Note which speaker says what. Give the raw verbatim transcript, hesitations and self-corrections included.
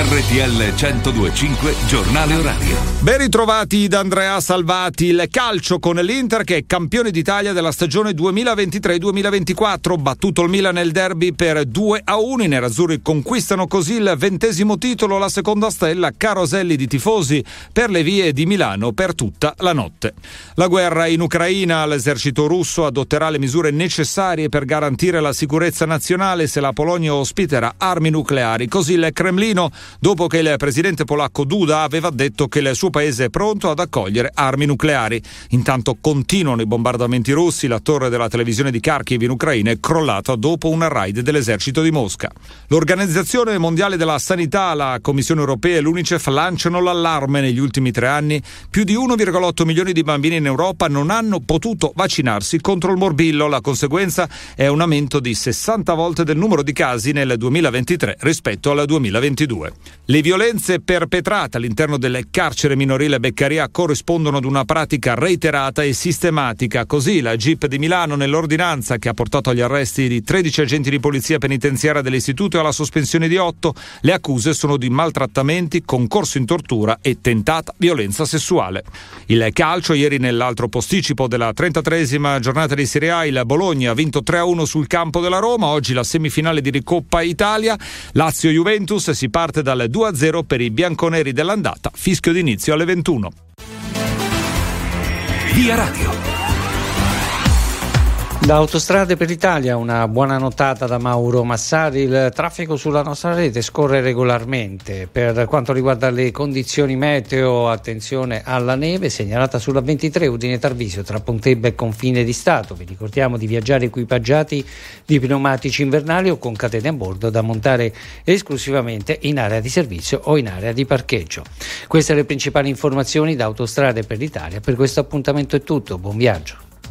Speaker 1: R T L centodue e cinque Giornale Orario.
Speaker 2: Ben ritrovati da Andrea Salvati. Il calcio con l'Inter che è campione d'Italia della stagione duemilaventitré duemilaventiquattro, battuto il Milan nel derby per due a uno. I nerazzurri conquistano così il ventesimo titolo, la seconda stella, caroselli di tifosi per le vie di Milano per tutta la notte. La guerra in Ucraina, l'esercito russo adotterà le misure necessarie per garantire la sicurezza nazionale se la Polonia ospiterà armi nucleari. Così il Cremlino, dopo che il presidente polacco Duda aveva detto che il suo paese è pronto ad accogliere armi nucleari. Intanto continuano i bombardamenti russi, la torre della televisione di Kharkiv in Ucraina è crollata dopo una raid dell'esercito di Mosca. L'Organizzazione Mondiale della Sanità, la Commissione Europea e l'UNICEF lanciano l'allarme. Negli ultimi tre anni più di uno virgola otto milioni di bambini in Europa non hanno potuto vaccinarsi contro il morbillo. La conseguenza è un aumento di sessanta volte del numero di casi nel duemilaventitré rispetto al duemilaventidue. Le violenze perpetrate all'interno del carcere minorile Beccaria corrispondono ad una pratica reiterata e sistematica. Così la G I P di Milano, nell'ordinanza che ha portato agli arresti di tredici agenti di polizia penitenziaria dell'istituto e alla sospensione di otto, le accuse sono di maltrattamenti, concorso in tortura e tentata violenza sessuale. Il calcio, ieri nell'altro posticipo della trentatreesima giornata di Serie A, il Bologna ha vinto tre a uno sul campo della Roma. Oggi la semifinale di Coppa Italia, Lazio-Juventus, si parte dal due a zero per i bianconeri dell'andata, fischio d'inizio alle ventuno.
Speaker 1: Via Radio.
Speaker 3: Da Autostrade per l'Italia una buona nottata da Mauro Massari. Il traffico sulla nostra rete scorre regolarmente. Per quanto riguarda le condizioni meteo, attenzione alla neve segnalata sulla ventitré Udine Tarvisio tra Pontebba e Confine di Stato. Vi ricordiamo di viaggiare equipaggiati di pneumatici invernali o con catene a bordo da montare esclusivamente in area di servizio o in area di parcheggio. Queste le principali informazioni da Autostrade per l'Italia. Per questo appuntamento è tutto, buon viaggio.